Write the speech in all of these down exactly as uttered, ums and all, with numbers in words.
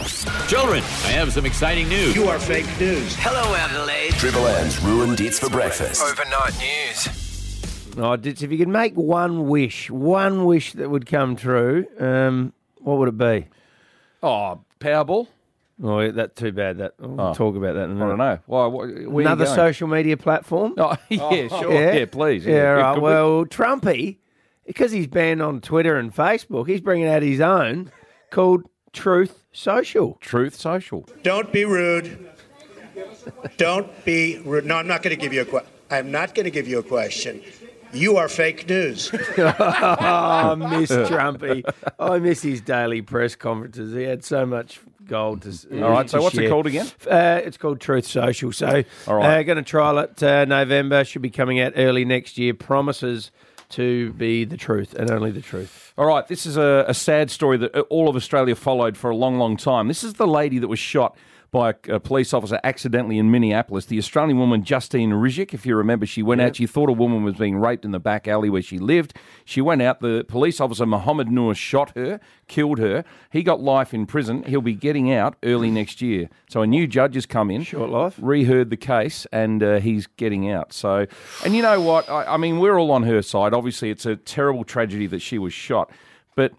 Children, I have some exciting news. You are fake news. Hello, Adelaide. Triple M's ruined it's for breakfast. Overnight news. Oh, Ditz, if you could make one wish, one wish that would come true, um, what would it be? Oh, Powerball? Oh, yeah, that's too bad. That we'll Oh. talk about that in a minute. I don't know. Why? Where are you Another going? social media platform? Oh, yeah, sure. Yeah, please. Yeah, Yeah, right. could we- Well, Trumpy, because he's banned on Twitter and Facebook, he's bringing out his own called Truth Social. Truth Social. Don't be rude. Don't be rude. No, I'm not going to give you a question. I'm not going to give you a question. You are fake news. Oh, I miss Trumpy. I miss his daily press conferences. He had so much gold to s- All right, so to what's it share. called again? Uh, it's called Truth Social. So All right. uh, going to trial it uh, November. Should be coming out early next year. Promises to be the truth and only the truth. All right, this is a, a sad story that all of Australia followed for a long, long time. This is the lady that was shot by a, a police officer accidentally in Minneapolis. The Australian woman, Justine Rizik, if you remember, she went out. She thought a woman was being raped in the back alley where she lived. She went out. The police officer, Mohammed Noor, shot her, killed her. He got life in prison. He'll be getting out early next year. So a new judge has come in. Short life. Reheard the case, and uh, he's getting out. So, and you know what? I, I mean, we're all on her side. Obviously, it's a terrible tragedy that she was shot. But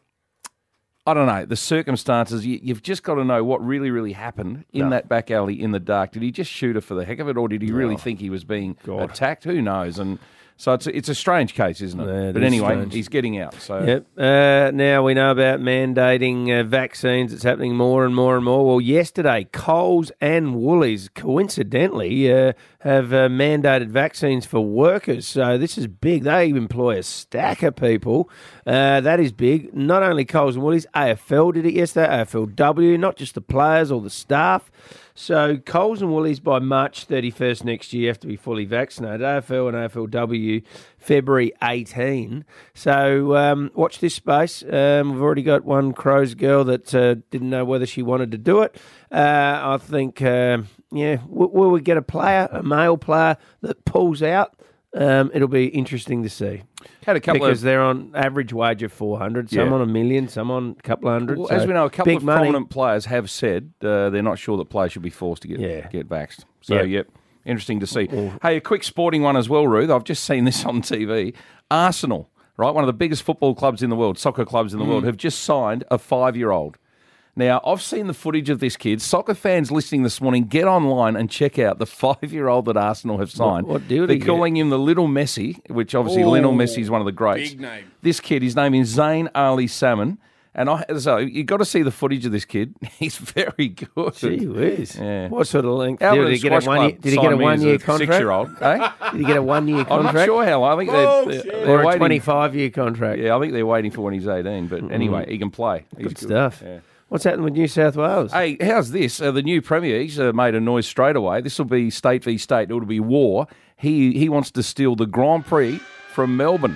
I don't know, the circumstances, you, you've just got to know what really, really happened in No. that back alley in the dark. Did he just shoot her for the heck of it, or did he really think he was being God. attacked? Who knows? And so it's a, it's a strange case, isn't it? Yeah, it but is anyway, strange. he's getting out. So Yep. Uh, now we know about mandating uh, vaccines. It's happening more and more and more. Well, yesterday, Coles and Woolies, coincidentally, uh, have uh, mandated vaccines for workers. So this is big. They employ a stack of people. Uh, that is big. Not only Coles and Woolies, A F L did it yesterday, A F L W, not just the players or the staff. So Coles and Woolies by March thirty-first next year have to be fully vaccinated. A F L and A F L W February eighteenth. So um, watch this space. Um, we've already got one Crows girl that uh, didn't know whether she wanted to do it. Uh, I think, uh, yeah, w- will we get a player, a male player that pulls out? Um, it'll be interesting to see. had a couple Because of. they're on average wage of four hundred, some Yeah. on a million, some on a couple of hundred. Well, so as we know, a couple big of money. prominent players have said uh, they're not sure that players should be forced to get Yeah. get vaxxed. So, Yeah. yep, interesting to see. Hey, a quick sporting one as well, Ruth. I've just seen this on T V. Arsenal, right, one of the biggest football clubs in the world, soccer clubs in the Mm. world, have just signed a five-year-old. Now, I've seen the footage of this kid. Soccer fans listening this morning, get online and check out the five-year-old that Arsenal have signed. what deal did They're he get? calling him the Little Messi, which obviously Lionel Messi is one of the greats. big name. This kid, his name is Zayn Ali Salmon. And I, so you got to see the footage of this kid. He's very good. Gee whiz. Yeah. What sort of length? Albion Did he get a Squash one year, Club did he get a signed me one as year contract? Six-year-old. Eh? Did he get a one year I'm contract? not sure how. I think they're, Oh, they're, shit. they're Or a waiting. twenty-five year contract. Yeah, I think they're waiting for when he's eighteen. But anyway, he can play. He's Good stuff. Yeah. What's happening with New South Wales? Hey, how's this? Uh, the new Premier, he's uh, made a noise straight away. This will be state v state. It'll be war. He he wants to steal the Grand Prix from Melbourne.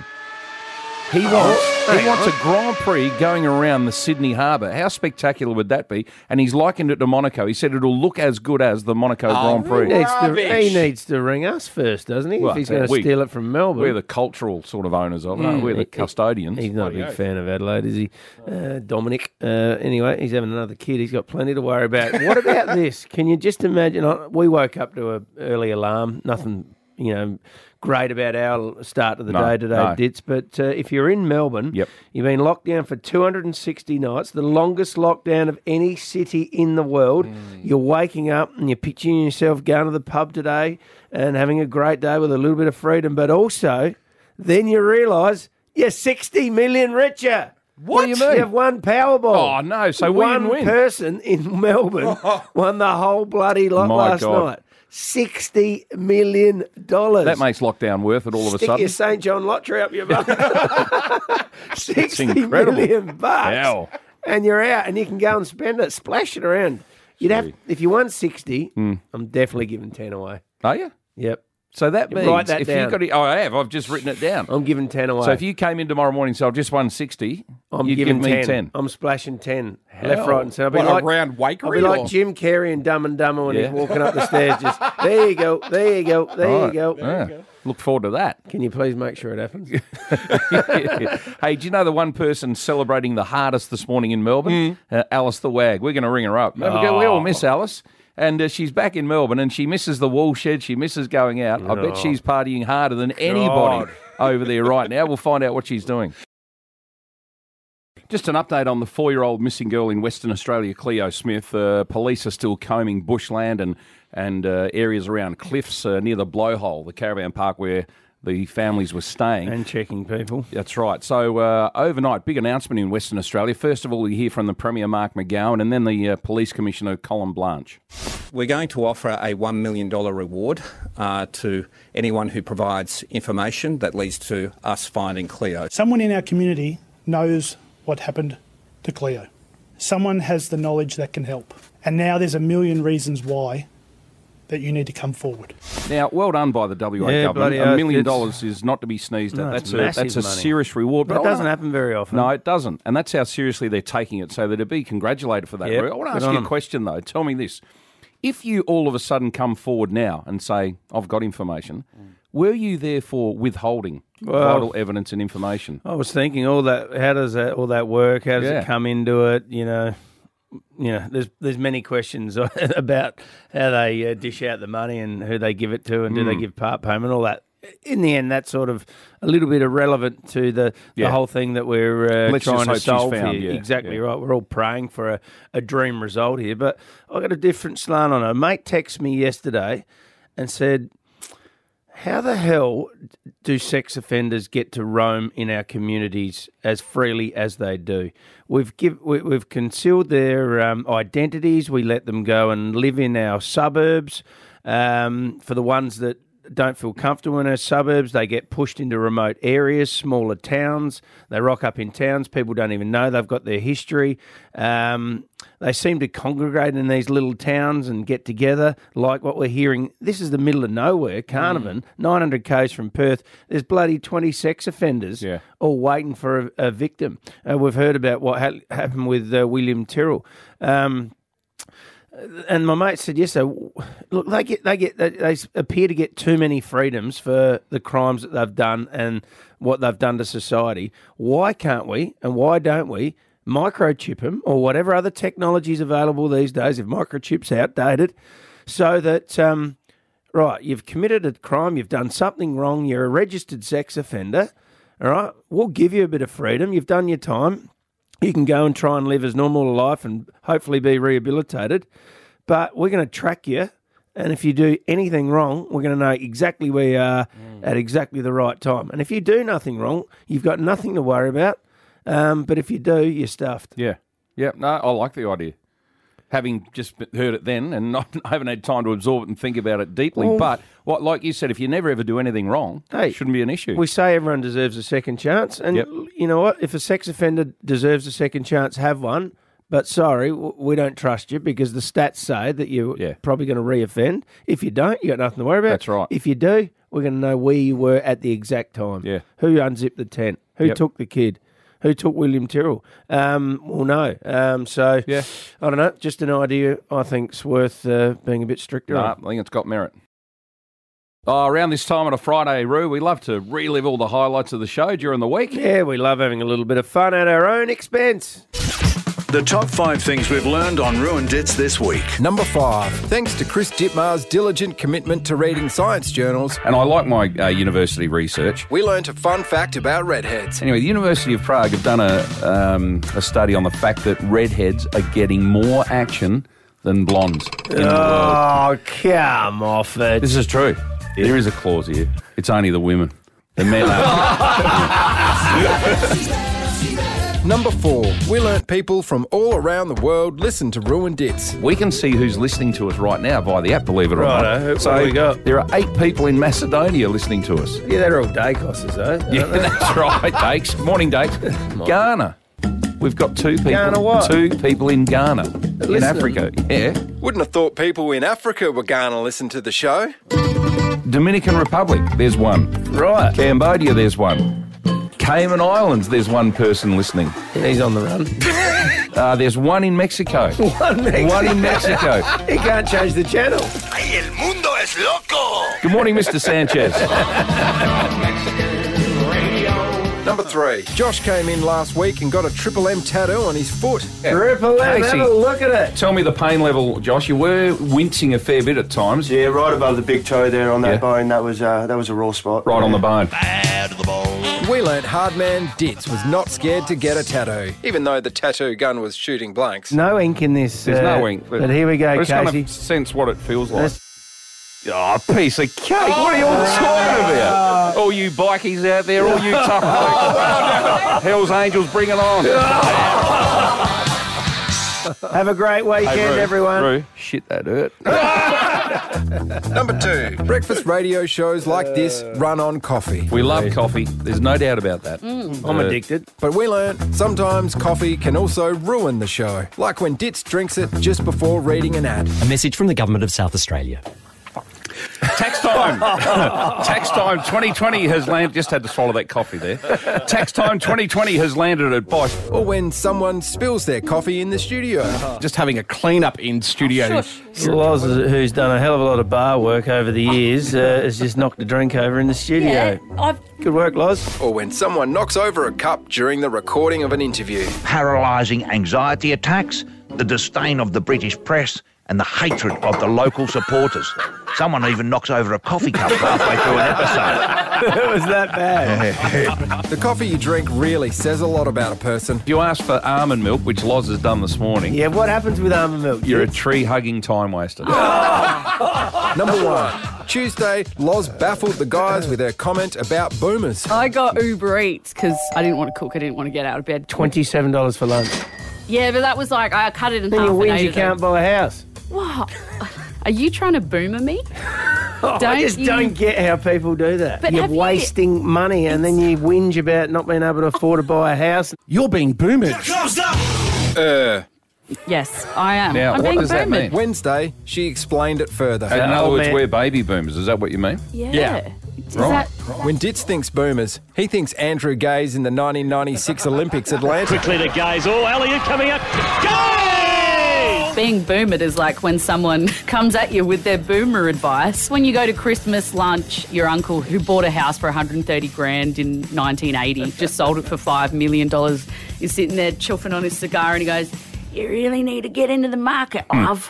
He wants he wants a Grand Prix going around the Sydney Harbour. How spectacular would that be? And he's likened it to Monaco. He said it'll look as good as the Monaco Grand He Prix. needs, to, Rubbish. he needs to ring us first, doesn't he? Well, if he's going to we- steal it from Melbourne. We're the cultural sort of owners of it. aren't we? We're the He- custodians. He's not a big fan of Adelaide, is he? Uh, Dominic. Uh, anyway, he's having another kid. He's got plenty to worry about. What about this? Can you just imagine? uh, We woke up to an early alarm. Nothing, you know, great about our start of the No, day today, no. Ditz. But uh, if you're in Melbourne, Yep. you've been locked down for two hundred sixty nights, the longest lockdown of any city in the world. You're waking up and you're picturing yourself going to the pub today and having a great day with a little bit of freedom, but also then you realise you're sixty million richer. What do you mean? You have won Powerball. Oh, no, so we one didn't win. person in Melbourne won the whole bloody lot My last God. night. sixty million dollars. That makes lockdown worth it all of a Stick sudden. your Saint John lottery up your butt. sixty incredible. million bucks. Wow. And you're out and you can go and spend it, splash it around. You'd have, Gee. if you won sixty, Hmm. I'm definitely giving ten away. Are you? Yep. So that means Write that if down. you got, to, oh, I have. I've just written it down. I'm giving ten away. So if you came in tomorrow morning and said, I've just won sixty, I'm you'd giving give me ten. ten. I'm splashing ten. Hell. Left, right, and centre. I'll be What, a like round wakery I'll be like or- Jim Carrey and Dumb and Dumber when Yeah. he's walking up the stairs. Just there you go, there you go, there Right. you go. Yeah. Look forward to that. Can you please make sure it happens? Hey, do you know the one person celebrating the hardest this morning in Melbourne? Uh, Alice the Wag. We're going to ring her up. We all miss Alice. And uh, she's back in Melbourne and she misses the wool shed. She misses going out. I bet she's partying harder than anybody over there right now. We'll find out what she's doing. Just an update on the four-year-old missing girl in Western Australia, Cleo Smith. Uh, police are still combing bushland and, and uh, areas around cliffs uh, near the Blowhole, the caravan park where the families were staying. And checking people. That's right. So uh, overnight, big announcement in Western Australia. First of all, we hear from the Premier, Mark McGowan, and then the uh, Police Commissioner, Colin Blanche. We're going to offer a one million dollars reward uh, to anyone who provides information that leads to us finding Cleo. Someone in our community knows what happened to Cleo. Someone has the knowledge that can help. And now there's a million reasons why that you need to come forward. Now, well done by the W A Yeah, government. bloody A oath, million it's- dollars is not to be sneezed No, at. it's That's a, massive that's a money. serious reward. But it I doesn't wanna- happen very often. No, it doesn't. And that's how seriously they're taking it. So that to be congratulated for that. Yep, Roy. I want to good ask on you a them. question, though. Tell me this. If you all of a sudden come forward now and say, I've got information, were you therefore withholding Well- vital evidence and information? I was thinking all that. How does that all that work? How does Yeah. it come into it? You know, you know. There's there's many questions about how they uh, dish out the money and who they give it to, and do Hmm. they give part payment? All that. In the end, that's sort of a little bit irrelevant to the, Yeah. the whole thing that we're uh, Let's trying just to hope she's solve found, here. yeah, Exactly yeah. right. We're all praying for a, a dream result here, but I got a different slant on it. A mate texted me yesterday and said, how the hell do sex offenders get to roam in our communities as freely as they do? We've give, we, we've concealed their um, identities. We let them go and live in our suburbs. Um, for the ones that don't feel comfortable in our suburbs, they get pushed into remote areas, smaller towns. They rock up in towns. People don't even know they've got their history. Um, they seem to congregate in these little towns and get together, like what we're hearing. This is the middle of nowhere, Carnarvon, nine hundred kays from Perth. There's bloody twenty sex offenders Yeah. all waiting for a, a victim. Uh, we've heard about what ha- happened with uh, William Tyrrell. Um, And my mate said yesterday, look, they get they get they, they appear to get too many freedoms for the crimes that they've done and what they've done to society. Why can't we and why don't we microchip them or whatever other technology is available these days? If microchip's outdated, so that um, right, you've committed a crime, you've done something wrong, you're a registered sex offender. All right, we'll give you a bit of freedom. You've done your time. You can go and try and live as normal a life and hopefully be rehabilitated. But we're going to track you. And if you do anything wrong, we're going to know exactly where you are at exactly the right time. And if you do nothing wrong, you've got nothing to worry about. Um, but if you do, you're stuffed. Yeah. Yeah. No, I like the idea. Having just heard it then and not, I haven't had time to absorb it and think about it deeply. Well- but what, like you said, if you never ever do anything wrong, Hey, it shouldn't be an issue. We say everyone deserves a second chance. And Yep. you know what? If a sex offender deserves a second chance, have one. But sorry, w- we don't trust you because the stats say that you're Yeah. probably going to reoffend. If you don't, you got nothing to worry about. That's right. If you do, we're going to know where you were at the exact time. Yeah. Who unzipped the tent? Who Yep. took the kid? Who took William Tyrrell? Um, we'll know. Um, so, Yeah. I don't know. Just an idea I think's worth uh, being a bit stricter No, on. I think it's got merit. Oh, around this time on a Friday, Roo, we love to relive all the highlights of the show during the week. Yeah, we love having a little bit of fun at our own expense. The top five things we've learned on Ruined Dits this week. Number five. Thanks to Chris Dittmar's diligent commitment to reading science journals, And I like my uh, university research. we learnt a fun fact about redheads. Anyway, the University of Prague have done a, um, a study on the fact that redheads are getting more action than blondes in the world. Oh, come off it. This is true. There is a clause here. It's only the women. The men are. Number four. We learnt people from all around the world listen to Ruined Dits. We can see who's listening to us right now via the app, believe it or Righto, not. who- So what do we got? there are eight people in Macedonia listening to us. Yeah, they're all day cosses, though. Yeah, that's right, Dakes. Morning, Dakes. Ghana. We've got two people. Ghana what? Two people in Ghana, in Listening. Africa. Yeah. Wouldn't have thought people in Africa were going to listen to the show. Dominican Republic, there's one. Right. Cambodia, there's one. Cayman Islands, there's one person listening. He's on the run. Uh, there's one in Mexico. One Mexico. One in Mexico. He can't change the channel. ¡Ay, el mundo es loco! Good morning, Mister Sanchez. Number three. Josh came in last week and got a Triple M tattoo on his foot. Triple M, Casey. have a look at it. Tell me the pain level, Josh. You were wincing a fair bit at times. Yeah, right above the big toe there on that Yeah. bone. That was uh, that was a raw spot. Right on the bone. We learnt Hardman Ditz was not scared to get a tattoo, even though the tattoo gun was shooting blanks. No ink in this. There's uh, no ink. But, here we go, I just kind Casey. of sense what it feels like. Let's- Oh, piece of cake. What are you all talking about? All you bikies out there, all you tough blokes. Hell's Angels, bring it on. Have a great weekend, Hey, Roo, everyone. Roo, shit, that hurt. Number two. Breakfast radio shows like this run on coffee. We love coffee. There's no doubt about that. I'm Uh, addicted. But we learnt sometimes coffee can also ruin the show, like when Ditz drinks it just before reading an ad. A message from the Government of South Australia. Tax time. Tax time twenty twenty has landed. Just had to swallow that coffee there. Tax time twenty twenty has landed at Bosch. Or when someone spills their coffee in the studio. Just having a clean up in studio. Loz, who's done a hell of a lot of bar work over the years, uh, has just knocked a drink over in the studio. Yeah, I've Good work, Loz. Or when someone knocks over a cup during the recording of an interview. Paralysing anxiety attacks, the disdain of the British press, and the hatred of the local supporters. Someone even knocks over a coffee cup halfway through an episode. It was that bad. The coffee you drink really says a lot about a person. You asked for almond milk, which Loz has done this morning. Yeah, what happens with almond milk? You're a tree-hugging time waster. Number one. Tuesday, Loz baffled the guys with her comment about boomers. I got Uber Eats because I didn't want to cook. I didn't want to get out of bed. twenty-seven dollars for lunch. Yeah, but that was like, I cut it in Then half you and win, ate you it. can't buy a house. What? Are you trying to boomer me? Oh, I Don't just you- don't get how people do that. But You're have you- wasting money and then you whinge about not being able to afford to buy a house. You're being boomered. Uh, Yes, I am. Now, I'm what being does that boomered. mean? Wednesday, she explained it further. In other old words, man- we're baby boomers. Is that what you mean? Yeah. Yeah. Is Right. that, When Ditz thinks boomers, he thinks Andrew Gaze in the nineteen ninety-six Olympics Atlanta. Quickly to Gaze. Oh, Elliot coming up. Gaze! being boomered is like when someone comes at you with their boomer advice. When you go to Christmas lunch, your uncle who bought a house for one hundred thirty grand in nineteen eighty, just sold it for five million dollars, is sitting there chuffing on his cigar and he goes, "You really need to get into the market, love."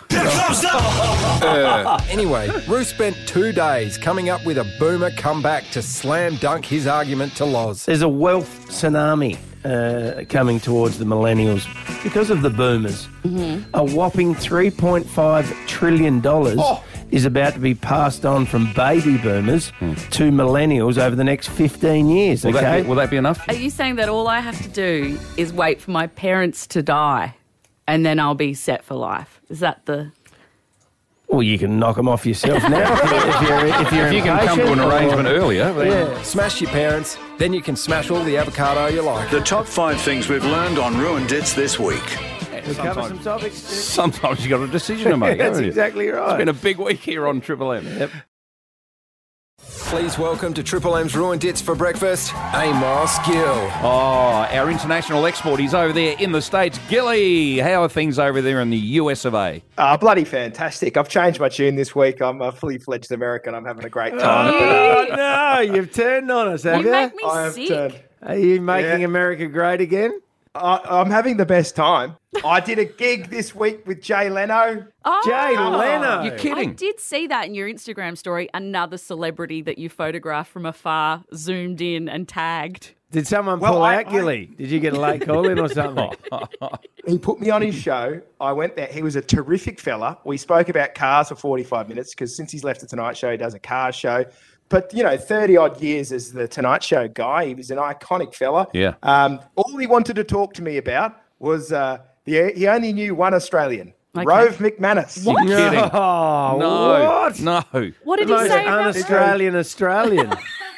Uh, anyway, Ruth spent two days coming up with a boomer comeback to slam dunk his argument to Loz. There's a wealth tsunami uh, coming towards the millennials because of the boomers. Mm-hmm. A whopping three point five trillion dollars Oh. is about to be passed on from baby boomers to millennials over the next fifteen years. Will, okay? that be, will that be enough? Are you saying that all I have to do is wait for my parents to die and then I'll be set for life? Is that the... Well, you can knock them off yourself now if you're, if you're, if you're If you can come to an impatient, or- arrangement earlier, then- Yeah, smash your parents, then you can smash all the avocado you like. The top five things we've learned on Ruined Dits this week. We'll cover some topics. Sometimes you've got a decision to make. That's haven't you? exactly right. It's been a big week here on Triple M. Yep. Please welcome to Triple M's Ruined Dits for breakfast, Amos Gill. Oh, our international export. He's over there in the States. Gilly, how are things over there in the U S of A? Uh, bloody fantastic. I've changed my tune this week. I'm a fully fledged American. I'm having a great time. Oh, no, you've turned on us, have you? You make me I have sick. turned. Are you making Yeah. America great again? I, I'm having the best time. I did a gig this week with Jay Leno. Oh, Jay Leno. You're kidding. I did see that in your Instagram story. Another celebrity that you photographed from afar, zoomed in and tagged. Did someone Well, pull I- out, Gilly? Did you get a late call in or something? He put me on his show. I went there. He was a terrific fella. We spoke about cars for forty-five minutes because since he's left the Tonight Show, he does a car show. But, you know, thirty-odd years as the Tonight Show guy, he was an iconic fella. Yeah. Um, all he wanted to talk to me about was uh, the, he only knew one Australian, Okay. Rove McManus. What? You're kidding. Oh, No. what? No. What did The he most say about that? un-Australian Australian.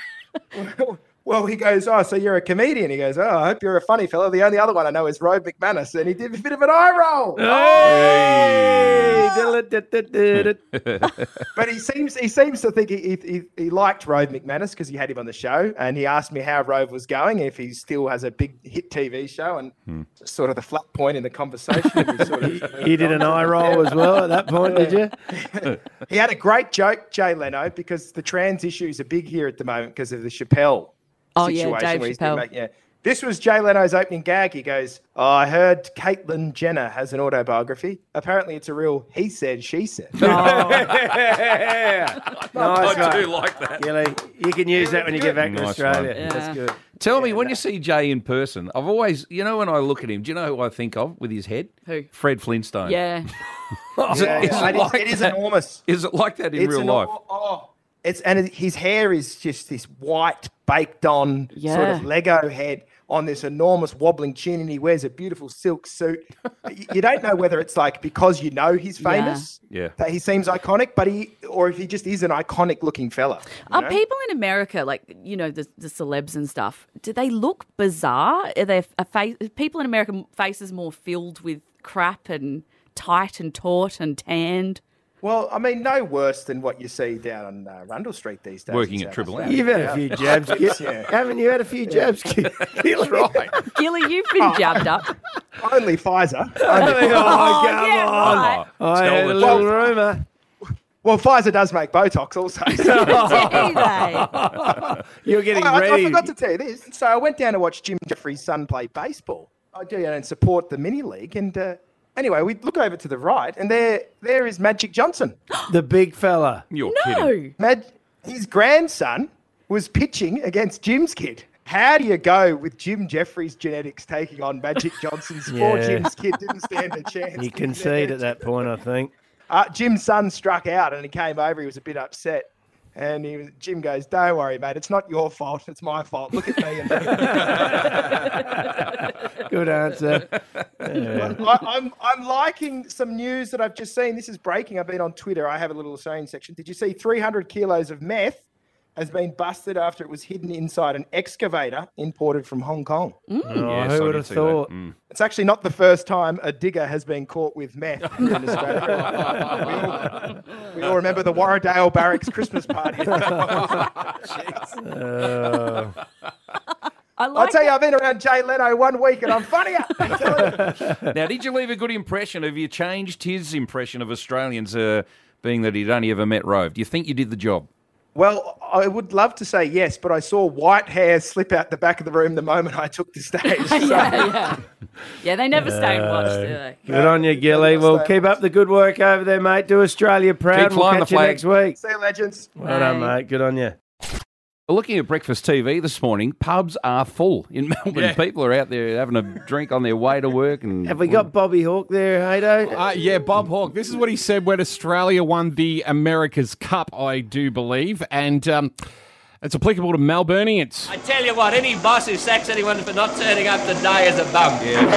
Well, he goes, oh, so you're a comedian. He goes, oh, I hope you're a funny fella. The only other one I know is Rove McManus. And he did a bit of an eye roll. Hey, diddle But he seems he seems to think he he, he liked Rove McManus because he had him on the show, and he asked me how Rove was going, if he still has a big hit T V show, and Hmm. sort of the flat point in the conversation. we sort of- You did an eye roll as well at that point, did you? He had a great joke, Jay Leno, because the trans issues are big here at the moment because of the Chappelle Oh, yeah, situation. Dave where he's been Chappelle. making- yeah. This was Jay Leno's opening gag. He goes, oh, I heard Caitlyn Jenner has an autobiography. Apparently it's a real he said, she said. Nice, I mate. do like that. Gilly, you can use that when you get back to Nice Australia. one. That's good. Tell me, when you see Jay in person, I've always, you know, when I look at him, do you know who I think of with his head? Who? Fred Flintstone. Yeah. Is it, Yeah, is yeah. it It is- like it is that? enormous. Is it like that in It's real an- life? Oh, it's and his hair is just this white, baked on sort Yeah. of Lego head on this enormous wobbling chin, and he wears a beautiful silk suit. Y- you don't know whether it's like because you know he's Yeah. famous Yeah. that he seems iconic, but he or if he just is an iconic looking fella. you Are know? people in America, like, you know, the, the celebs and stuff, do they look bizarre? Are they a face, people in America faces more filled with crap and tight and taut and tanned? Well, I mean, no worse than what you see down on uh, Rundle Street these days. Working in at South Triple M. Australia. You've had a few jabs, Gil. Yeah. Haven't you had a few jabs, Gil? That's right. Gilly, you've been jabbed up. Only Pfizer. Oh, Only come yeah, on. right. I Stole had the a little joke. rumour. Well, Pfizer does make Botox also. Do they? You're getting I, I ready. forgot to tell you this. So I went down to watch Jim Jeffries' son play baseball. I do, you know, and support the mini league. And uh, anyway, we look over to the right, and there, there is Magic Johnson. The big fella. You're kidding. No. Mag- his grandson was pitching against Jim's kid. How do you go with Jim Jeffries' genetics taking on Magic Johnson's? Poor Yeah. Jim's kid didn't stand a chance. You concede at that point, I think. Uh, Jim's son struck out and he came over. He was a bit upset. And he was, Jim goes, don't worry, mate. It's not your fault. It's my fault. Look at me. And Good answer. I, I'm, I'm liking some news that I've just seen. This is breaking. I've been on Twitter. I have a little Australian section. Did you see three hundred kilos of meth has been busted after it was hidden inside an excavator imported from Hong Kong? Oh, Yes, who I would did have see that. thought? Mm. It's actually not the first time a digger has been caught with meth in Australia. we, all, we all remember the Warradale Barracks Christmas party. Uh, I I'll like tell you, I've been around Jay Leno one week and I'm funnier. I'm telling you. Now, did you leave a good impression? Have you changed his impression of Australians, uh, being that he'd only ever met Rove? Do you think you did the job? Well, I would love to say yes, but I saw white hair slip out the back of the room the moment I took the stage. So- yeah, yeah. Yeah, they never stay and watch, do they? Good on you, Gilly. Well, keep up the good work over there, mate. Do Australia proud. Keep We'll flying catch the you flag. next week. See you, legends. Well done, Bye. mate. Good on you. Looking at Breakfast T V this morning, pubs are full in Melbourne. Yeah. People are out there having a drink on their way to work. And Have we got Bobby Hawke there, Haydo? Uh, yeah, Bob Hawke. This is what he said when Australia won the America's Cup, I do believe. And um, it's applicable to Melburnians. I tell you what, any boss who sacks anyone for not turning up today is a bum.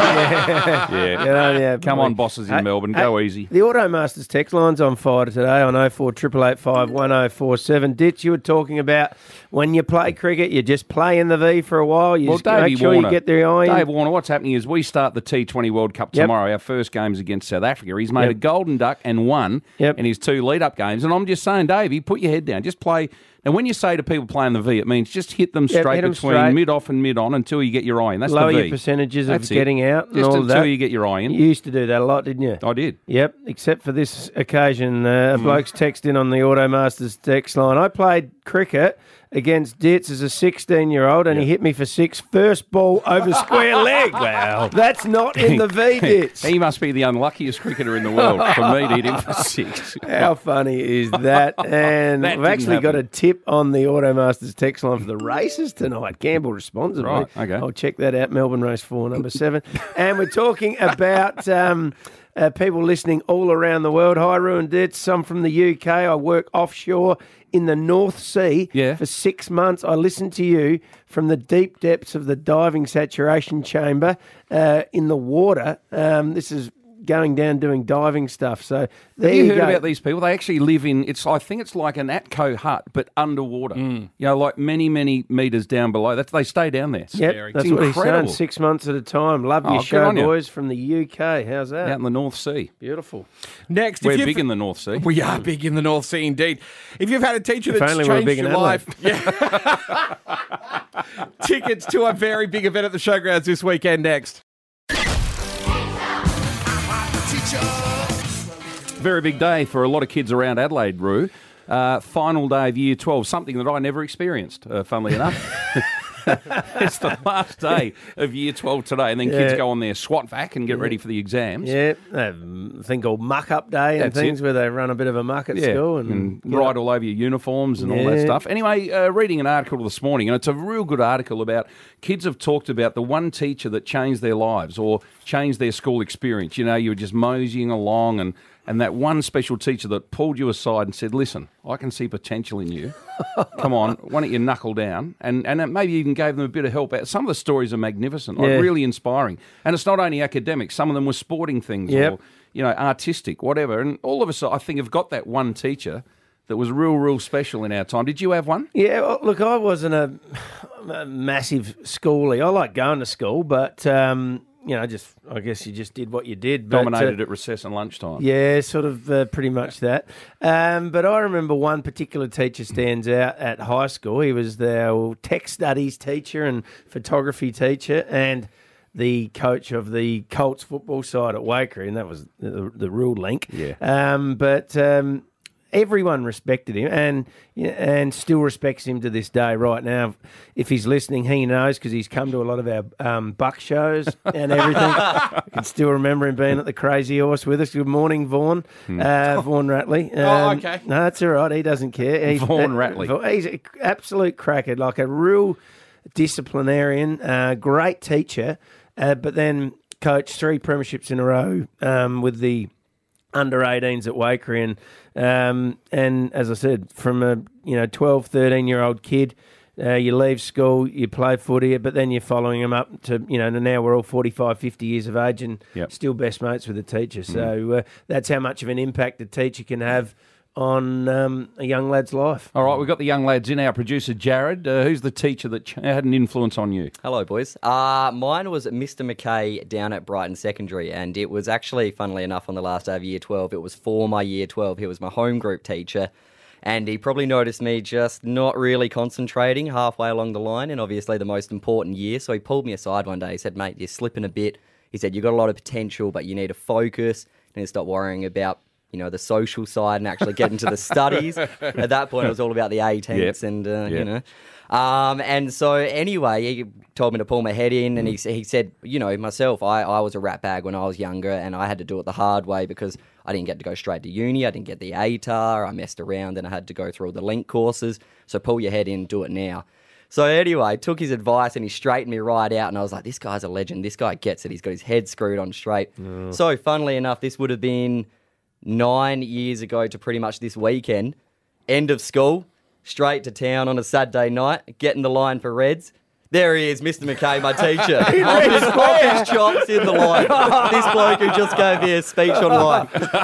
yeah. Good on you, Come Bobby. on, bosses in Hey, Melbourne, hey, go easy. The Automasters text line's on fire today on oh four eight eight eight five one oh four seven. Ditch, you were talking about when you play cricket, you just play in the V for a while. You Well, just make Davey sure Warner, you get the eye in. Dave Warner, what's happening is we start the T twenty World Cup Yep. tomorrow. Our first game's against South Africa. He's made Yep. a golden duck and won Yep. in his two lead-up games. And I'm just saying, Davey, put your head down. Just play. Now, when you say to people playing the V, it means just hit them Yep, straight hit 'em between straight. mid-off and mid-on until you get your eye in. That's Lower the V. your percentages That's of it. getting out and Just all of until that. you get your eye in. You used to do that a lot, didn't you? I did. Yep, except for this occasion. Uh, a Mm. bloke's text in on the Automasters text line. I played cricket against Ditz as a sixteen-year-old and he hit me for six first ball over square leg. Wow. That's not in the V, Ditz. He must be the unluckiest cricketer in the world for me to hit him for six. How funny is that? And That we've didn't actually got a happen. tip on the Automasters text line for the races tonight. Gamble responsibly. Right, okay. I'll check that out. Melbourne Race four, number seven. And we're talking about um, uh, people listening all around the world. Hi, Ruin Ditz. Some from the U K. I work offshore in the North Sea Yeah. for six months. I listen to you from the deep depths of the diving saturation chamber uh, in the water. Um, this is going down doing diving stuff. So there Have you you heard go. about these people? They actually live in, it's. I think it's like an Atco hut, but underwater. You know, like many, many metres down below. That's, they stay down there. Yep, It's that's what he's saying. incredible. Six months at a time. Love Oh, your good show, on you. boys, from the U K. How's that? Out in the North Sea. Beautiful. Next, We're if you've- big in the North Sea. We are big in the North Sea indeed. If you've had a teacher If that's only we were changed big in your Adelaide. life, yeah. Tickets to a very big event at the Showgrounds this weekend next. Very big day for a lot of kids around Adelaide, Roo. Uh, final day of Year twelve, something that I never experienced, uh, funnily enough. It's the last day of Year twelve today, and then kids Yeah. go on their SWAT vac and get ready for the exams. Yeah, they have a thing called muck up day and That's things it. where they run a bit of a muck at Yeah, school and, and get write up. all over your uniforms and all that Yeah. stuff. Anyway, uh, reading an article this morning, and it's a real good article about kids have talked about the one teacher that changed their lives or changed their school experience. You know, you were just moseying along and, and that one special teacher that pulled you aside and said, listen, I can see potential in you. Come on, why don't you knuckle down? And and it maybe even gave them a bit of help out. Some of the stories are magnificent, like Yeah. really inspiring. And it's not only academic. Some of them were sporting things Yep. or, you know, artistic, whatever. And all of us, I think, have got that one teacher that was real, real special in our time. Did you have one? Yeah, well, look, I wasn't a, a massive schoolie. I like going to school, but, um, you know, just I guess you just did what you did. But, Dominated uh, at recess and lunchtime. Yeah, sort of uh, pretty much that. Um, but I remember one particular teacher stands out at high school. He was the tech studies teacher and photography teacher and the coach of the Colts football side at Wakery, and that was the, the real link. Yeah. Um, but um, everyone respected him and and still respects him to this day right now. If he's listening, he knows because he's come to a lot of our um, buck shows and everything. I can still remember him being at the Crazy Horse with us. Good morning, Vaughan. Uh, Vaughan Ratley. Oh, okay. No, that's all right. He doesn't care. He's, Vaughan uh, Ratley. He's an absolute cracker, like a real disciplinarian, uh, great teacher, uh, but then coached three premierships in a row um, with the under eighteens at Wakery, and um, and as I said, from a you know twelve, thirteen year old kid, uh, you leave school, you play footy, but then you're following them up to you know now we're all forty-five, fifty years of age and Yep. still best mates with the teacher. So uh, that's how much of an impact a teacher can have on um, a young lad's life. All right, we've got the young lads in. Our producer, Jared. Uh, who's the teacher that ch- had an influence on you? Hello, boys. Uh, mine was Mister McKay down at Brighton Secondary, and it was actually, funnily enough, on the last day of Year twelve. It was for my Year twelve. He was my home group teacher, and he probably noticed me just not really concentrating halfway along the line, and obviously the most important year. So he pulled me aside one day. He said, mate, you're slipping a bit. He said, you've got a lot of potential, but you need to focus and stop worrying about you know, the social side and actually get into the studies. At that point, it was all about the eighteens Yep. and, uh, Yep. you know. Um, and so anyway, he told me to pull my head in and he, s- he said, you know, myself, I, I was a rat bag when I was younger and I had to do it the hard way because I didn't get to go straight to uni. I didn't get the A T A R. I messed around and I had to go through all the link courses. So pull your head in, do it now. So anyway, took his advice and he straightened me right out and I was like, this guy's a legend. This guy gets it. He's got his head screwed on straight. Mm. So funnily enough, this would have been nine years ago to pretty much this weekend. End of school, straight to town on a Saturday night, get in the line for Reds. There he is, Mister McKay, my teacher. off, his, off his chops in the line. This bloke who just gave me a speech online.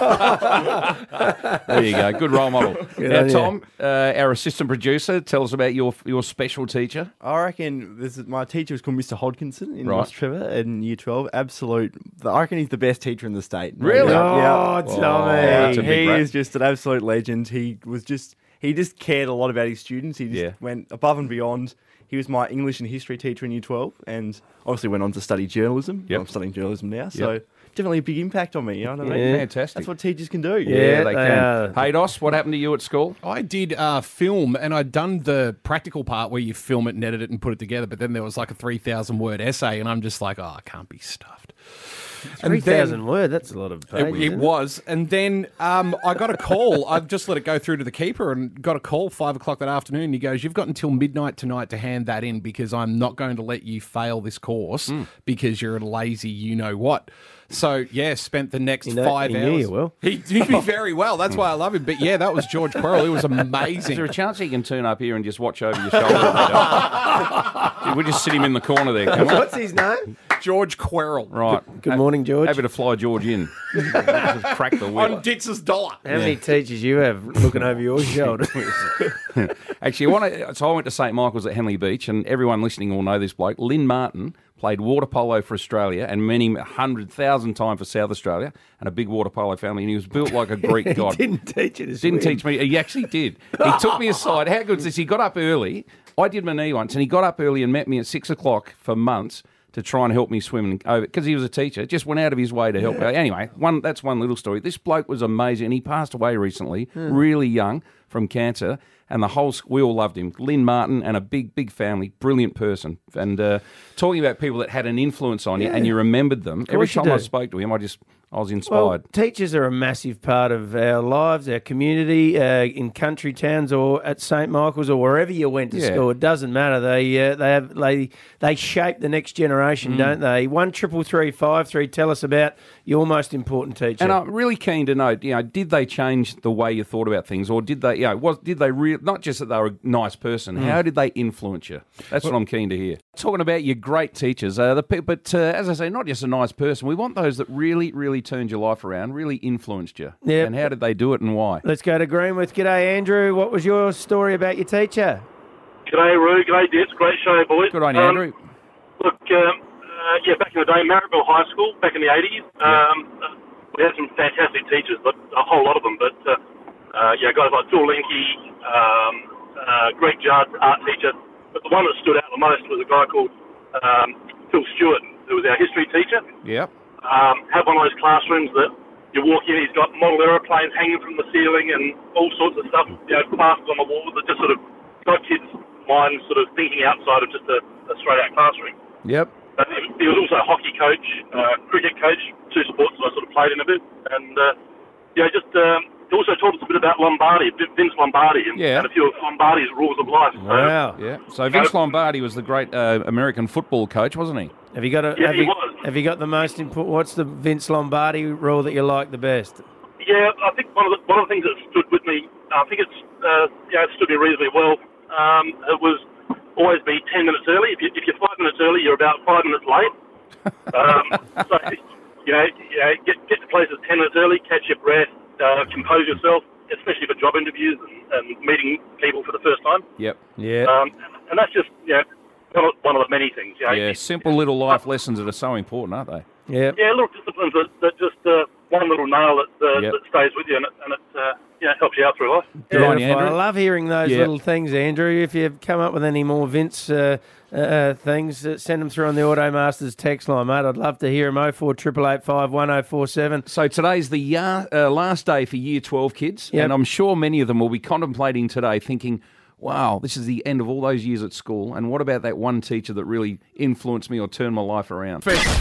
There you go. Good role model. Good now, on you. Tom, uh, our assistant producer, tell us about your your special teacher. I reckon this is my teacher was called Mister Hodkinson in Right. Ross Trevor in Year twelve. Absolute. I reckon he's the best teacher in the state. Really? Oh, Tommy. that's a big he rap. is just an absolute legend. He was just he just cared a lot about his students. He just Yeah. went above and beyond. He was my English and history teacher in Year twelve, and obviously went on to study journalism. Yep. I'm studying journalism now, so Yep. definitely a big impact on me. You know what I mean? Yeah. Fantastic. That's what teachers can do. Yeah, they they can. are. Hey, Dos, what happened to you at school? I did uh, film, and I'd done the practical part where you film it and edit it and put it together, but then there was like a three thousand word essay, and I'm just like, oh, I can't be stuffed. three thousand word, that's a lot of It, pages. it isn't it? was. And then um, I got a call. I've just let it go through to the keeper and got a call five o'clock that afternoon. He goes, you've got until midnight tonight to hand that in because I'm not going to let you fail this course because you're a lazy you-know-what. So, yeah, spent the next He know- five he hours. knew you well. He knew me very well. That's why I love him. But, yeah, that was George Querrell. It was Is amazing. there a chance he can turn up here and just watch over your shoulder? We'll just sit him in the corner there. Come on. What's his name? George Querrell. Right. Good morning, George. Happy to fly George in. Just crack the whip. On Ditz's dollar. How many teachers you have looking over your shoulder? Actually, I want to, so I went to Saint Michael's at Henley Beach, and everyone listening will know this bloke. Lynn Martin played water polo for Australia and many hundred thousand times for South Australia, and a big water polo family, and he was built like a Greek god. He didn't teach you to Didn't swim. teach me. He actually did. He took me aside. How good is this? He got up early. I did my knee once, and he got up early and met me at six o'clock for months to try and help me swim over, because he was a teacher. Just went out of his way to help. Yeah. Anyway, one that's one little story. This bloke was amazing, and he passed away recently, Hmm. really young, from cancer. And the whole, we all loved him. Lynn Martin and a big, big family, brilliant person. And uh, talking about people that had an influence on you, Yeah. and you remembered them. Of Every course you time I do. spoke to him, I just, I was Well, inspired. teachers are a massive part of our lives, our community, uh, in country towns or at Saint Michael's or wherever you went to Yeah. school. It doesn't matter. They uh, they have they they shape the next generation, Mm. don't they? One triple three five three. Tell us about your most important teacher. And I'm really keen to know, you know, did they change the way you thought about things, or did they, you know, was did they re- not just that they were a nice person? Mm. How did they influence you? That's what I'm keen to hear. Talking about your great teachers, uh, the pe- but uh, as I say, not just a nice person. We want those that really, really turned your life around, really influenced you. Yep. And how did they do it, and why? Let's go to Greenwith. G'day, Andrew. What was your story about your teacher? G'day, Roo. G'day, Ditz. Great show, boys. Good on you, Um, Andrew. Look, um, uh, yeah, back in the day, Marrickville High School, back in the eighties, um, uh, we had some fantastic teachers, but a whole lot of them. But, uh, uh, yeah, guys like Phil Linky, um, uh, Greg Judd, art teacher. But the one that stood out the most was a guy called um, Phil Stewart, who was our history teacher. Yep. Um, had one of those classrooms that you walk in, he's got model aeroplanes hanging from the ceiling and all sorts of stuff, you know, plasters on the walls that just sort of got kids' minds sort of thinking outside of just a, a straight-out classroom. Yep. But he, he was also a hockey coach, uh, cricket coach, two sports that I sort of played in a bit. And, uh, yeah, just um, he also taught us a bit about Lombardi, Vince Lombardi, and, Yeah. and a few of Lombardi's rules of life. So, Yeah. So Vince Lombardi was the great uh, American football coach, wasn't he? Have you got a? Yeah, have he you, was. Have you got the most important? What's the Vince Lombardi rule that you like the best? Yeah, I think one of the one of the things that stood with me, I think it's uh, yeah, it stood me reasonably well. Um, it was always be ten minutes early. If, you, if you're five minutes early, you're about five minutes late. um, so you know, you know, get get to places ten minutes early, catch your breath, uh, compose yourself, especially for job interviews and, and meeting people for the first time. Yep. Yeah. Um, and that's just you know, one of, one of the many things. You know, Yeah, simple little life lessons that are so important, aren't they? Yeah. Yeah, little disciplines that, that just uh, one little nail that, uh, Yep. that stays with you and it, and it uh, you know, helps you out through life. Good on you, Beautiful. I Andrew. love hearing those Yeah. little things, Andrew. If you've come up with any more Vince uh, uh, things, uh, send them through on the Automasters text line, mate. I'd love to hear them. oh four eight eight eight five one oh four seven. So today's the ya- uh, last day for Year twelve kids, Yep. and I'm sure many of them will be contemplating today, thinking, wow, this is the end of all those years at school, and what about that one teacher that really influenced me or turned my life around?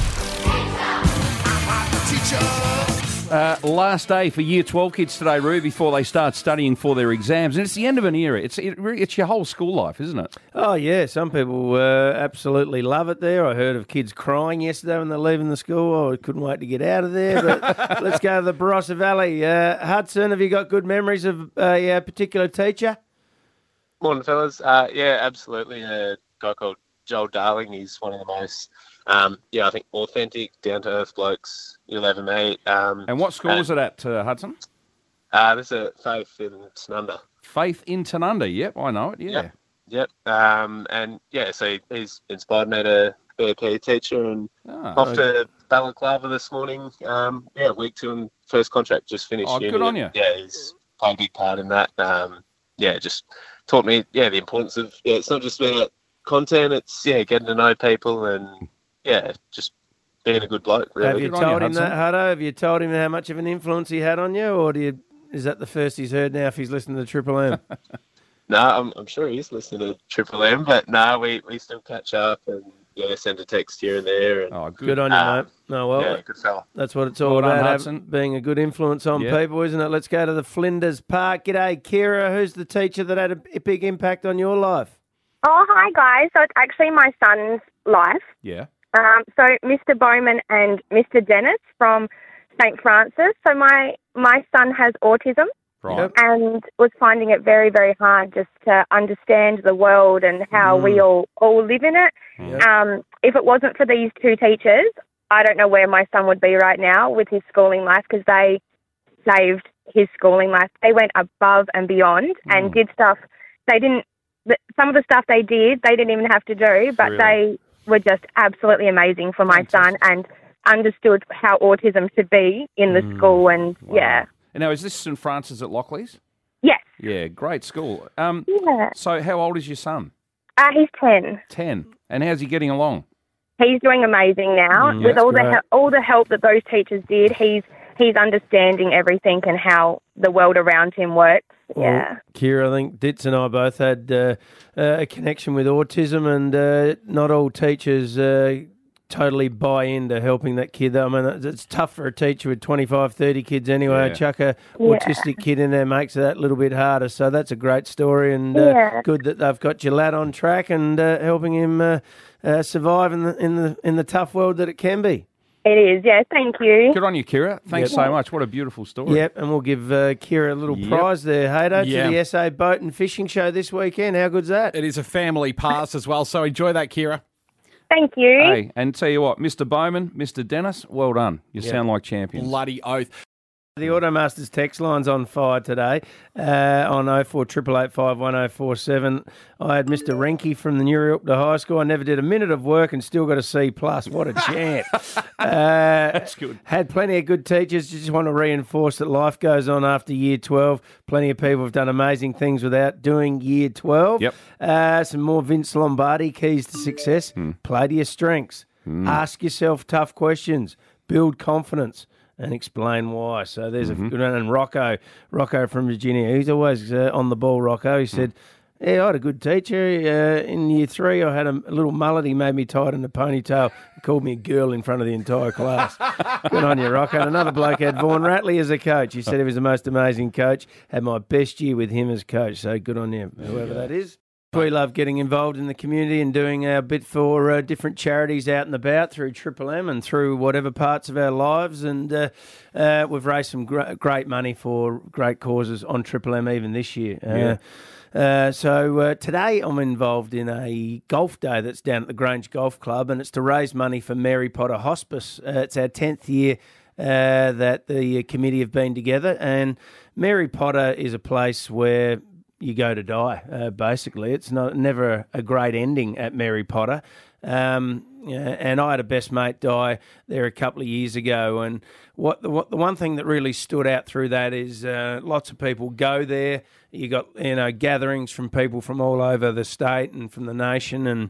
Uh, last day for Year twelve kids today, Roo, before they start studying for their exams. And it's the end of an era. It's it, it's your whole school life, isn't it? Oh, yeah. Some people uh, absolutely love it there. I heard of kids crying yesterday when they're leaving the school. Oh, I couldn't wait to get out of there. But let's go to the Barossa Valley. Uh, Hudson, have you got good memories of a uh, particular teacher? Morning, fellas. Uh, yeah, absolutely. A guy called Joel Darling. He's one of the most, um, yeah, I think authentic, down-to-earth blokes you'll ever meet. Um, And what school uh, is it at, uh, Hudson? Uh, there's a Faith in Tanunda. Faith in Tanunda. Yep, I know it. Yeah. Yep. Yep. Um, and yeah, so he's inspired me to be a P E teacher, and Ah. off to Balaclava this morning. Um, yeah, week two and first contract just finished. Oh, good uni, on and, you. Yeah, he's played a big part in that. Um, yeah, just taught me yeah the importance of yeah. It's not just about content. It's yeah getting to know people and yeah just being a good bloke. Really. Have you Good on told you, him that, Hutto? Have you told him how much of an influence he had on you, or do you, is that the first he's heard now if he's listening to Triple M? No, I'm, I'm sure he's listening to Triple M, but no, we, we still catch up and yeah, send a text here and there. And, oh, Good on you, uh, mate. No, well, yeah, good fella. that's what it's all Well done, about, Hudson. having- being a good influence on Yeah. people, isn't it? Let's go to the Flinders Park. G'day, Kira. Who's the teacher that had a, a big impact on your life? Oh, hi, guys. So it's actually my son's life. Yeah. Um, so Mister Bowman and Mister Dennis from Saint Francis. So my, my son has autism. Right. And was finding it very, very hard just to understand the world and how Mm. we all, all live in it. Yep. Um, if it wasn't for these two teachers, I don't know where my son would be right now with his schooling life, because they saved his schooling life. They went above and beyond and did stuff they didn't, some of the stuff they did, they didn't even have to do, but Really? they were just absolutely amazing for my son and understood how autism should be in the Mm. school. And yeah. And now, is this St Francis at Lockleys? Yes. Yeah, great school. Um, Yeah. So how old is your son? Uh, he's ten. ten. And how's he getting along? He's doing amazing now. Mm, with that's all the great. he- all the help that those teachers did, he's he's understanding everything and how the world around him works. Yeah. Well, Kira, I think Ditz and I both had uh, uh, a connection with autism, and uh, not all teachers uh, totally buy into helping that kid. I mean, it's- it's tough for a teacher with twenty-five, thirty kids anyway. Yeah. Chuck a Yeah. autistic kid in there makes it that little bit harder. So that's a great story, and uh, Yeah. good that they've got your lad on track and uh, helping him uh, uh, survive in the in the in the tough world that it can be. It is, yeah. Thank you. Good on you, Kira. Thanks Yep. so much. What a beautiful story. Yep, and we'll give uh, Kira a little Yep. prize there, Haydo, Yeah. for the S A Boat and Fishing Show this weekend. How good's that? It is a family pass as well, so enjoy that, Kira. Thank you. Hey, and tell you what, Mister Bowman, Mister Dennis, well done. You Yep. sound like champions. Bloody oath. The Automasters text line's on fire today uh, on oh four eight eight eight five one oh four seven. I had Mister Renke from the New York to High School. I never did a minute of work and still got a C plus. What a chant! uh, That's good. Had plenty of good teachers. Just want to reinforce that life goes on after year twelve. Plenty of people have done amazing things without doing year twelve. Yep. Uh, some more Vince Lombardi keys to success. Play to your strengths. Ask yourself tough questions. Build confidence. And explain why. So there's a good one. And Rocco, Rocco from Virginia, he's always uh, on the ball, Rocco. He said, yeah, I had a good teacher. Uh, in year three, I had a, a little mullet. He made me tie it in a ponytail. He called me a girl in front of the entire class. Good on you, Rocco. And another bloke had Vaughan Ratley as a coach. He said he was the most amazing coach. Had my best year with him as coach. So good on you, whoever that is. We love getting involved in the community and doing our bit for uh, different charities out and about through Triple M and through whatever parts of our lives. And uh, uh, we've raised some gr- great money for great causes on Triple M even this year. Uh, Yeah. Uh, so uh, today I'm involved in a golf day that's down at the Grange Golf Club, and it's to raise money for Mary Potter Hospice. Uh, it's our tenth year uh, that the committee have been together, and Mary Potter is a place where you go to die, uh, basically. It's not never a great ending at Mary Potter. Um, yeah, and I had a best mate die there a couple of years ago, and what the, what the one thing that really stood out through that is uh, lots of people go there. You got you know gatherings from people from all over the state and from the nation, and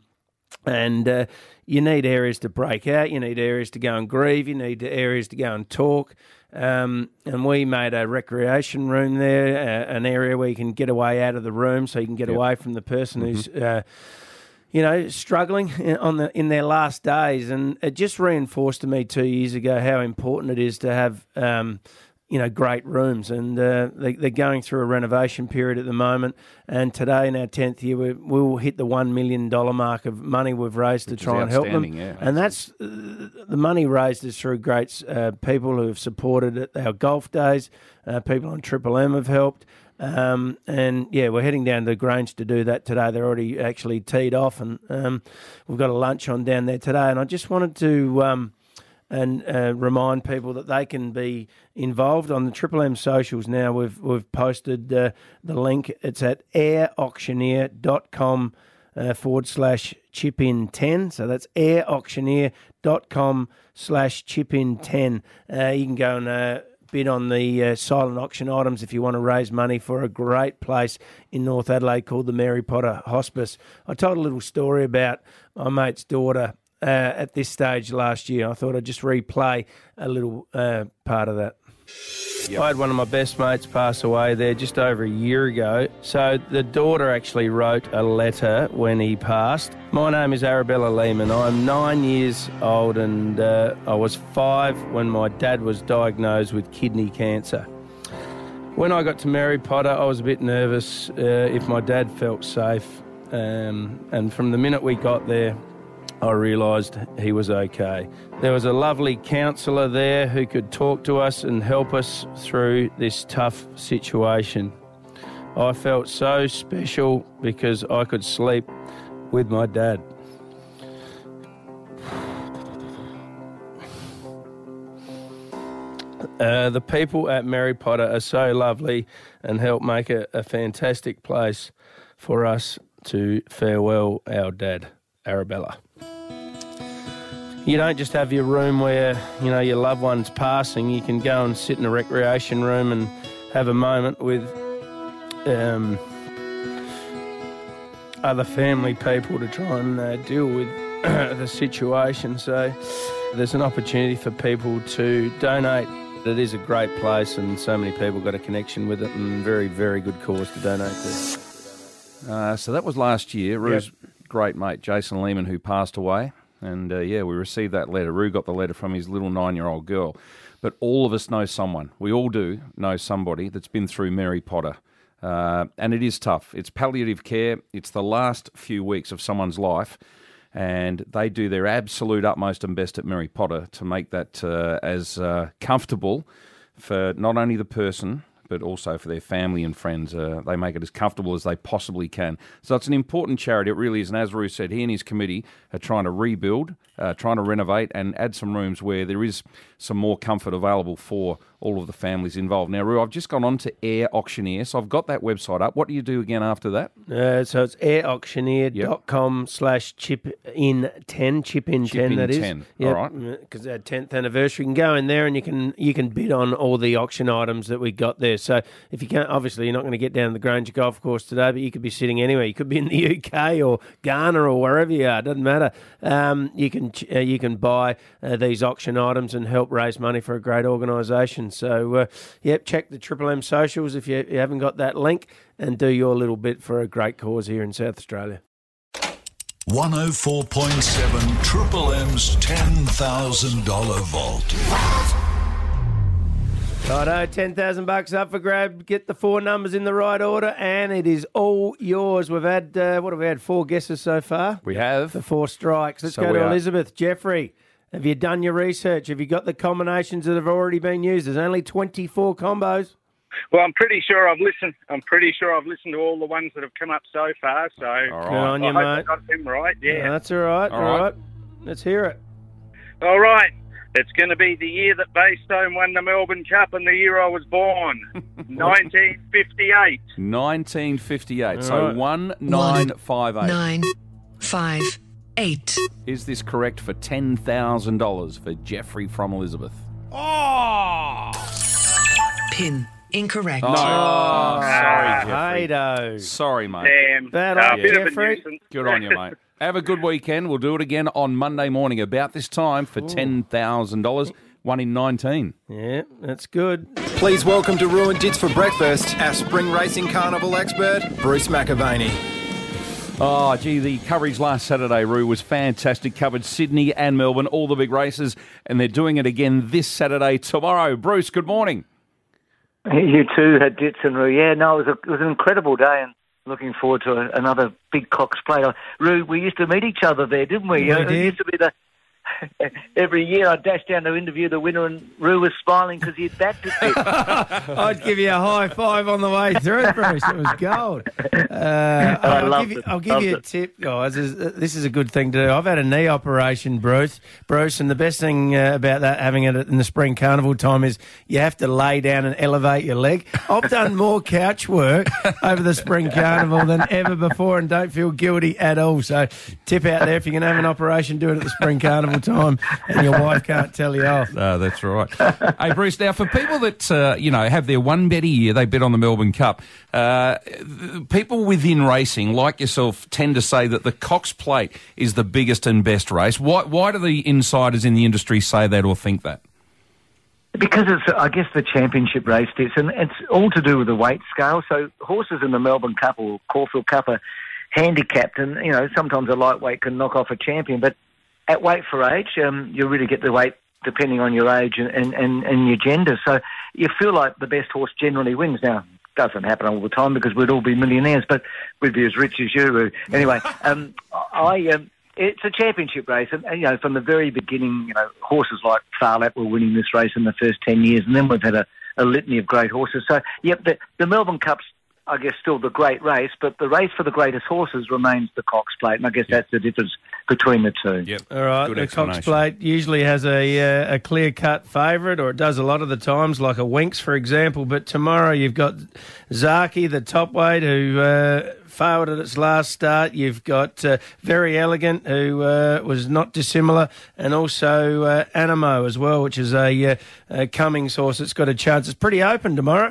and uh, you need areas to break out. You need areas to go and grieve. You need areas to go and talk. Um, and we made a recreation room there, uh, an area where you can get away out of the room, so you can get Yep. away from the person Mhm. who's, uh, you know, struggling in- on the in their last days. And it just reinforced to me two years ago how important it is to have, um, you know, great rooms. And uh, they, they're going through a renovation period at the moment. And today, in our tenth year, we we will hit the one million dollars mark of money we've raised Which to try is and help them. outstanding, yeah. And that's uh, the money raised is through great uh, people who have supported it. Our golf days, uh, people on Triple M have helped. Um, and yeah, we're heading down to the Grange to do that today. They're already actually teed off, and um, we've got a lunch on down there today. And I just wanted to um, and uh, remind people that they can be involved on the Triple M socials now. We've we've posted uh, the link. It's at air auctioneer dot com uh, forward slash chip in ten. So that's air auctioneer dot com slash chip in ten. Uh, you can go and uh, bid on the uh, silent auction items if you want to raise money for a great place in North Adelaide called the Mary Potter Hospice. I told a little story about my mate's daughter uh, at this stage last year. I thought I'd just replay a little uh, part of that. I had one of my best mates pass away there just over a year ago. So the daughter actually wrote a letter when he passed. My name is Arabella Lehman. I'm nine years old, and uh, I was five when my dad was diagnosed with kidney cancer. When I got to Mary Potter, I was a bit nervous uh, if my dad felt safe. Um, and from the minute we got there, I realised he was okay. There was a lovely counsellor there who could talk to us and help us through this tough situation. I felt so special because I could sleep with my dad. Uh, the people at Mary Potter are so lovely and help make it a fantastic place for us to farewell our dad, Arabella. You don't just have your room where, you know, your loved one's passing. You can go and sit in a recreation room and have a moment with um, other family people to try and uh, deal with the situation. So there's an opportunity for people to donate. It is a great place and so many people got a connection with it, and very, very good cause to donate to. Uh, so that was last year. Rue's yep. great mate, Jason Lehman, who passed away. And, uh, yeah, we received that letter. Rue got the letter from his little nine-year-old girl. But all of us know someone. We all do know somebody that's been through Mary Potter. Uh, and it is tough. It's palliative care. It's the last few weeks of someone's life. And they do their absolute utmost and best at Mary Potter to make that uh, as uh, comfortable for not only the person, but also for their family and friends. Uh, they make it as comfortable as they possibly can. So it's an important charity, it really is. And as Rue said, he and his committee are trying to rebuild, uh, trying to renovate and add some rooms where there is some more comfort available for all of the families involved. Now, Rue, I've just gone on to Air Auctioneer, so I've got that website up. What do you do again after that? Uh, so it's air auctioneer dot com yep. slash chip in ten, chip in chip ten, in that is. ten. Yep. All right. Because our tenth anniversary, you can go in there and you can you can bid on all the auction items that we got there. So if you can't, obviously you're not going to get down to the Granger Golf Course today, but you could be sitting anywhere. You could be in the U K or Ghana or wherever you are. It doesn't matter. Um, you can uh, you can buy uh, these auction items and help raise money for a great organisation. So, uh, yep, check the Triple M socials if you, you haven't got that link, and do your little bit for a great cause here in South Australia. one oh four point seven Triple M's ten thousand dollars vault. Righto, ten thousand bucks up for grab. Get the four numbers in the right order, and it is all yours. We've had, uh, what have we had, four guesses so far? We have. The four strikes. Let's So go we to are- Elizabeth. Jeffrey, have you done your research? Have you got the combinations that have already been used? There's only twenty-four combos. Well, I'm pretty sure I've listened. I'm pretty sure I've listened to all the ones that have come up so far. So Good on you, I hope I mate. got them right. Yeah. No, that's all right. All All right. right. Let's hear it. All right. It's going to be the year that Baystone won the Melbourne Cup and the year I was born, nineteen fifty-eight. nineteen fifty-eight. All So right. one nine five eight. Nine, five, eight. Is this correct for ten thousand dollars for Jeffrey from Elizabeth? Oh! Pin. Incorrect. No. Oh, sorry, Jeffrey. Potatoes. Sorry, mate. Damn. Bad Uh, luck, bit of a Jeffrey. nuisance. Good on you, mate. Have a good weekend. We'll do it again on Monday morning about this time for ten thousand dollars. One in nineteen. Yeah, that's good. Please welcome to Ruined Dits for breakfast, our spring racing carnival expert, Bruce McAvaney. Oh, gee, the coverage last Saturday, Roo, was fantastic. Covered Sydney and Melbourne, all the big races, and they're doing it again this Saturday tomorrow. Bruce, good morning. You too had Dits and Roo. Yeah, no, it was, a, it was an incredible day, and looking forward to a, another big Cox Plate. Roo, we used to meet each other there, didn't we? We Uh, did. It used to be the every year I'd dash down to interview the winner, and Roo was smiling because he'd backed it. I'd give you a high five on the way through, Bruce. It was gold. Uh, I I'll loved give you, it. I'll give Loved you a it. tip, guys. This is, this is a good thing to do. I've had a knee operation, Bruce. Bruce, and the best thing uh, about that, having it in the spring carnival time, is you have to lay down and elevate your leg. I've done more couch work over the spring carnival than ever before, and don't feel guilty at all. So, tip out there, if you can have an operation, do it at the spring carnival time, and your wife can't tell you off. Oh, that's right. Hey, Bruce, now for people that, uh, you know, have their one bet a year, they bet on the Melbourne Cup, uh, th- people within racing, like yourself, tend to say that the Cox Plate is the biggest and best race. Why, why do the insiders in the industry say that or think that? Because it's, I guess, the championship race, Dits, and it's all to do with the weight scale. So horses in the Melbourne Cup or Caulfield Cup are handicapped, and, you know, sometimes a lightweight can knock off a champion, but at weight for age, um, you really get the weight depending on your age and, and, and, and your gender. So you feel like the best horse generally wins. Now, it doesn't happen all the time because we'd all be millionaires, but we'd be as rich as you. Anyway, um, I um, it's a championship race, and, and, you know, from the very beginning, you know, horses like Farlap were winning this race in the first ten years, and then we've had a, a litany of great horses. So, yep, the, the Melbourne Cup's, I guess, still the great race, but the race for the greatest horses remains the Cox Plate, and I guess that's the difference between the two. Yep. All right, Good the Cox explanation. Plate usually has a uh, a clear-cut favourite, or it does a lot of the times, like a Winks, for example. But tomorrow you've got Zaki, the top weight, who uh, failed at its last start. You've got uh, Very Elegant, who uh, was not dissimilar, and also uh, Animo as well, which is a, uh, a Cummings horse that's got a chance. It's pretty open tomorrow.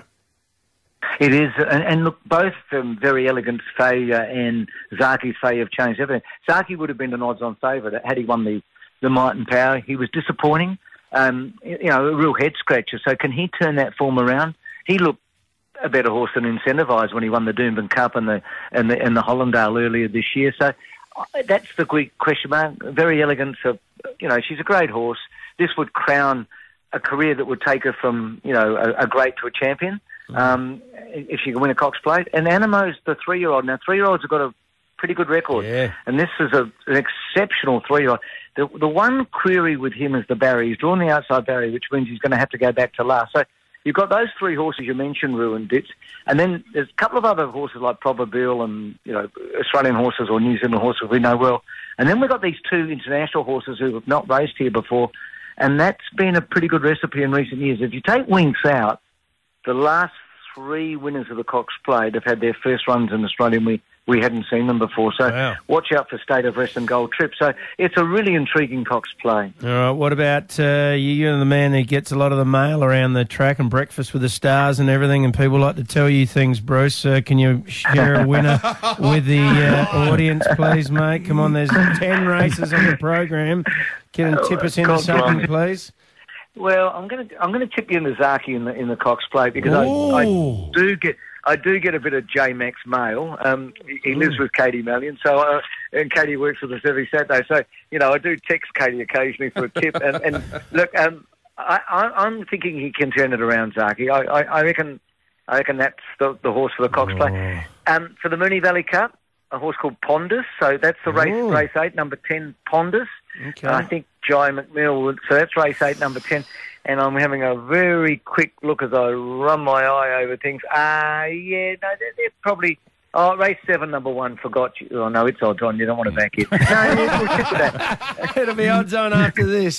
It is, and, and look, both um, Very Elegant's failure and Zaki's failure have changed everything. Zaki would have been an odds-on favourite had he won the, the Might and Power. He was disappointing, um, you know, a real head-scratcher. So can he turn that form around? He looked a better horse than Incentivised when he won the Doomben Cup and the and the, and the Hollandale earlier this year. So uh, that's the quick question mark. Very Elegant's a, you know, she's a great horse. This would crown a career that would take her from, you know, a, a great to a champion. Um, if she can win a Cox Plate. And Animo's the three-year-old. Now, three-year-olds have got a pretty good record. Yeah. And this is a, an exceptional three-year-old. The, the one query with him is the barrier. He's drawn the outside barrier, which means he's going to have to go back to last. So you've got those three horses you mentioned, Rue and Ditz. And then there's a couple of other horses like Probabile and, you know, Australian horses or New Zealand horses we know well. And then we've got these two international horses who have not raced here before. And that's been a pretty good recipe in recent years. If you take Winks out, the last three winners of the Cox Plate have had their first runs in Australia, and we, we hadn't seen them before. So Wow. watch out for State of Rest and Gold Trip. So it's a really intriguing Cox Plate. All right, what about uh, you, you're the man who gets a lot of the mail around the track and breakfast with the stars and everything, and people like to tell you things, Bruce. Uh, can you share a winner with the uh, audience, please, mate? Come on, there's ten races on the program. Can you tip us into God, something, blimey. please? Well, I'm going to I'm going to tip you into Zaki in the in the Cox Plate because I, I Ooh. do get I do get a bit of J Max mail. Um, he, he lives with Katie Mallion, so uh, and Katie works with us every Saturday. So you know, I do text Katie occasionally for a tip. And, and look, um, I, I, I'm thinking he can turn it around, Zaki. I, I, I reckon I reckon that's the, the horse for the Cox Plate. Um, for the Moonee Valley Cup, a horse called Pondus. So that's the race Ooh. race eight, number ten, Pondus. Okay. And I think Jai McMill would, so that's race eight, number ten. And I'm having a very quick look as I run my eye over things. Ah, uh, yeah, no, they're, they're probably, oh, race seven, number one, forgot you. Oh, no, it's odds on, you don't want to back it. No, yeah, we'll stick with that. It'll be odds on after this.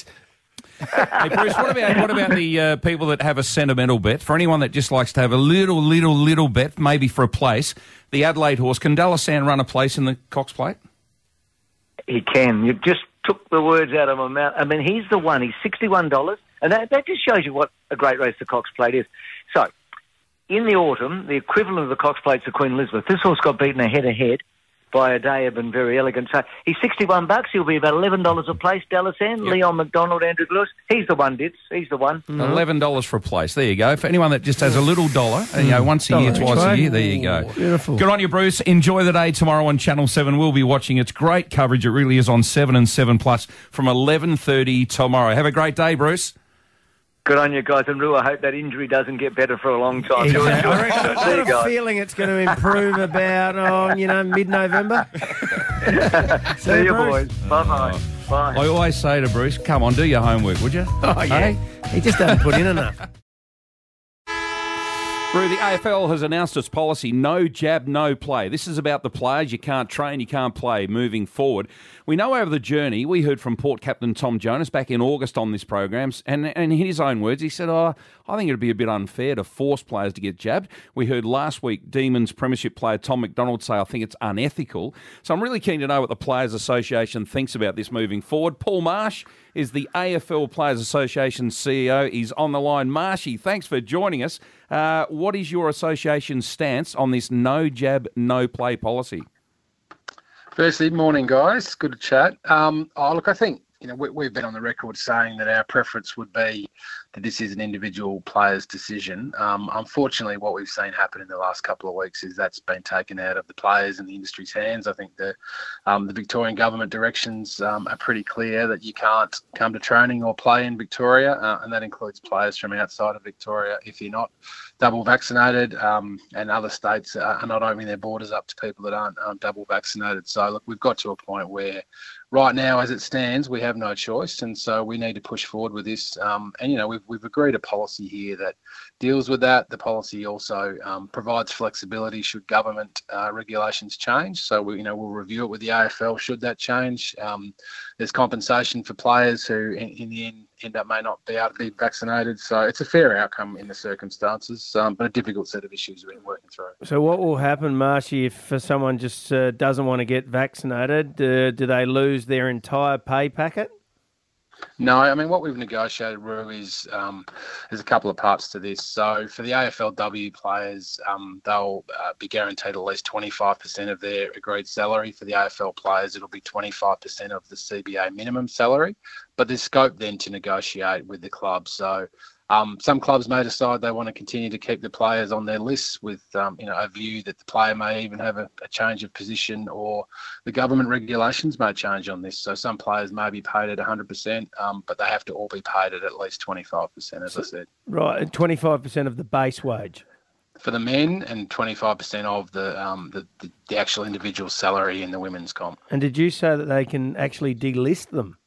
Hey, Bruce, what about what about the uh, people that have a sentimental bet? For anyone that just likes to have a little, little, little bet, maybe for a place, the Adelaide horse, can Dallasan run a place in the Cox Plate? He can. You just took the words out of my mouth. I mean, he's the one. He's sixty-one dollars. And that, that just shows you what a great race the Cox Plate is. So, in the autumn, the equivalent of the Cox Plate's the Queen Elizabeth. This horse got beaten head-to-head by Adayab and Very Elegant. So, he's sixty-one bucks. He'll be about eleven dollars a place, Dallasan. Yep. Leon McDonald, Andrew Lewis. He's the one, Ditz. He's the one. Mm-hmm. eleven dollars for a place. There you go. For anyone that just has a little dollar, you know, once a year, twice a year, there you go. Beautiful. Good on you, Bruce. Enjoy the day tomorrow on Channel seven. We'll be watching. It's great coverage. It really is on seven and seven plus from eleven thirty tomorrow. Have a great day, Bruce. Good on you guys. And Rue, I hope that injury doesn't get better for a long time. Exactly. Enjoy it. I've See you got a guys. feeling it's going to improve about, oh, you know, mid-November. See you, Bruce. boys. Bye-bye. Bye. I always say to Bruce, come on, do your homework, would you? Oh, yeah. Hey? He just doesn't put in enough. Rue, the A F L has announced its policy, no jab, no play. This is about the players. You can't train, you can't play moving forward. We know over the journey, we heard from Port captain Tom Jonas back in August on this program, and, and in his own words, he said, oh, I think it would be a bit unfair to force players to get jabbed. We heard last week Demons Premiership player Tom McDonald say, I think it's unethical. So I'm really keen to know what the Players Association thinks about this moving forward. Paul Marsh is the A F L Players Association C E O. He's on the line. Marshy, thanks for joining us. Uh, what is your association's stance on this no jab, no play policy? Firstly, morning, guys. Good to chat. Um, oh, look, I think you know we, we've been on the record saying that our preference would be that this is an individual player's decision. Um, unfortunately, what we've seen happen in the last couple of weeks is that's been taken out of the players and the industry's hands. I think the um, the Victorian government directions um, are pretty clear that you can't come to training or play in Victoria, uh, and that includes players from outside of Victoria if you're not double vaccinated, um, and other states are not opening their borders up to people that aren't um, double vaccinated. So, look, we've got to a point where right now, as it stands, we have no choice, and so we need to push forward with this. Um, and you know, we've we've agreed a policy here that deals with that. The policy also um, provides flexibility should government uh, regulations change. So we, you know, we'll review it with the A F L should that change. Um, there's compensation for players who, in, in the end, end up may not be able to be vaccinated. So it's a fair outcome in the circumstances, um, but a difficult set of issues we're working through. So what will happen, Marshy, if uh, someone just uh, doesn't want to get vaccinated? Uh, do they lose their entire pay packet? No, I mean, what we've negotiated, Roo, is um, there's a couple of parts to this. So for the A F L W players, um, they'll uh, be guaranteed at least twenty-five percent of their agreed salary. For the A F L players, it'll be twenty-five percent of the C B A minimum salary. But there's scope then to negotiate with the club. So um, some clubs may decide they want to continue to keep the players on their lists with, um, you know, a view that the player may even have a, a change of position, or the government regulations may change on this. So some players may be paid at one hundred percent, um, but they have to all be paid at at least twenty-five percent, as I said. Right, twenty-five percent of the base wage. For the men, and twenty-five percent of the, um, the, the the actual individual salary in the women's comp. And did you say that they can actually delist them?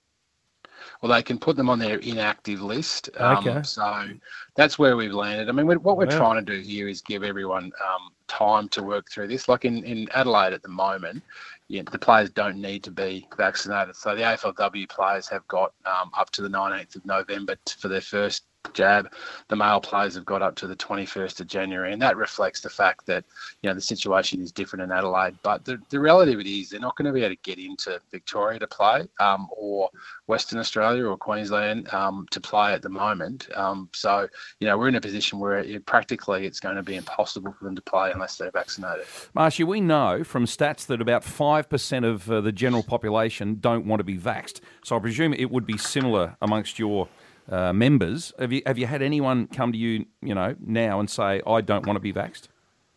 Well, they can put them on their inactive list. Um, Okay. So that's where we've landed. I mean, we- what we're Wow. trying to do here is give everyone um, time to work through this. Like in, in Adelaide at the moment, yeah, the players don't need to be vaccinated. So the A F L W players have got um, up to the nineteenth of November t- for their first jab. The male players have got up to the twenty-first of January, and that reflects the fact that, you know, the situation is different in Adelaide. But the, the reality of it is they're not going to be able to get into Victoria to play, um, or Western Australia or Queensland um, to play at the moment. Um, so, you know, we're in a position where it, practically it's going to be impossible for them to play unless they're vaccinated. Marshy, we know from stats that about five percent of uh, the general population don't want to be vaxxed. So I presume it would be similar amongst your uh, members. Have you have you had anyone come to you, you know, now and say, I don't want to be vaxxed?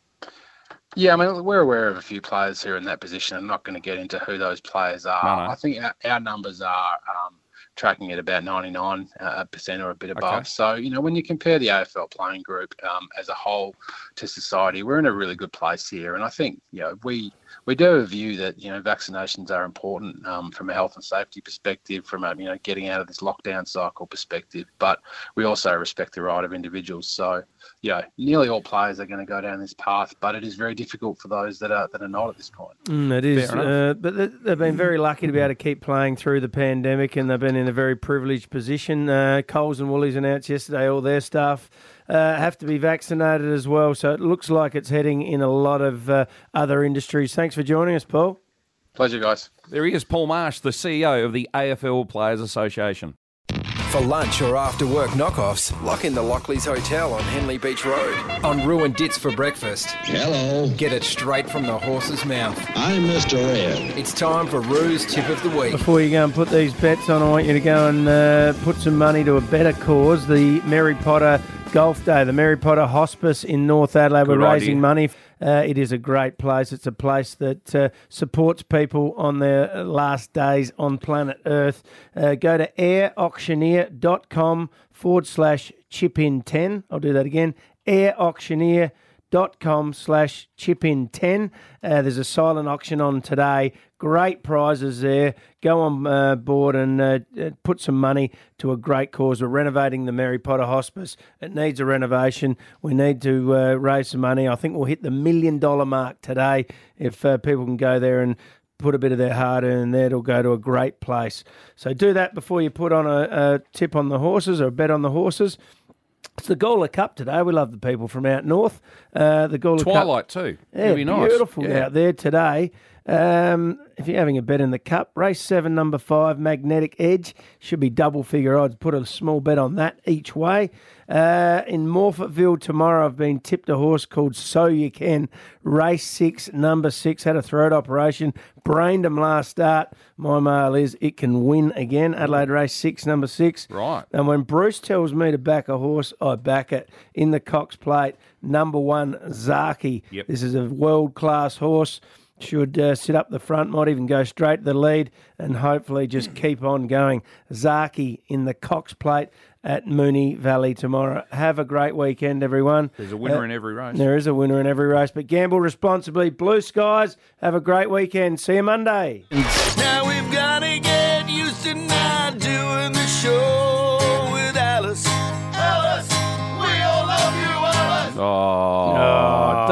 Yeah, I mean, we're aware of a few players who are in that position. I'm not going to get into who those players are. No, no. I think our, our numbers are um, tracking at about ninety-nine percent or a bit above. Okay. So, you know, when you compare the A F L playing group um, as a whole to society, we're in a really good place here. And I think, you know, we we do have a view that, you know, vaccinations are important um, from a health and safety perspective, from a, you know, getting out of this lockdown cycle perspective. But we also respect the right of individuals. So, you know, nearly all players are going to go down this path, but it is very difficult for those that are that are not at this point. Mm, it is, Fair uh, but they- they've been very lucky to be able to keep playing through the pandemic, and they've been in a very privileged position. Uh, Coles and Woolies announced yesterday all their staff uh, have to be vaccinated as well, so it looks like it's heading in a lot of uh, other industries. Thanks for joining us, Paul. Pleasure, guys. There he is, Paul Marsh, the C E O of the A F L Players Association. For lunch or after work knockoffs, lock in the Lockleys Hotel on Henley Beach Road. On Ruined Dits for breakfast. Hello. Get it straight from the horse's mouth. I'm Mister Red. It's time for Roo's Tip of the Week. Before you go and put these bets on, I want you to go and uh, put some money to a better cause, the Mary Potter Golf Day, the Mary Potter Hospice in North Adelaide. Good We're raising idea. money. Uh, it is a great place. It's a place that uh, supports people on their last days on planet Earth. Uh, go to airauctioneer.com forward slash chip in 10. I'll do that again. airauctioneer.com slash chip in 10. Uh, there's a silent auction on today. Great prizes there. Go on uh, board and uh, uh, put some money to a great cause. We're renovating the Mary Potter Hospice. It needs a renovation. We need to uh, raise some money. I think we'll hit the million dollar mark today if uh, people can go there and put a bit of their hard earned there. It'll go to a great place. So do that before you put on a, a tip on the horses or a bet on the horses. It's the Gawler Cup today. We love the people from out north. Uh, the Gawler Twilight Cup. too. Yeah, It'll be nice. beautiful Yeah. out there today. Um, if you're having a bet in the Cup, race seven, number five, Magnetic Edge. Should be double figure odds. Put a small bet on that each way. Uh, in Morphettville tomorrow, I've been tipped a horse called So You Can. Race six, number six, had a throat operation. Brained him last start. My mail is it can win again. Adelaide race six, number six. Right. And when Bruce tells me to back a horse, I back it. In the Cox Plate, number one, Zaki. Yep. This is a world-class horse. Should uh, sit up the front, might even go straight to the lead, and hopefully just keep on going. Zaki in the Cox Plate at Moonee Valley tomorrow. Have a great weekend, everyone. There's a winner Uh, in every race. There is a winner in every race, but gamble responsibly. Blue skies. Have a great weekend. See you Monday. Now we've got to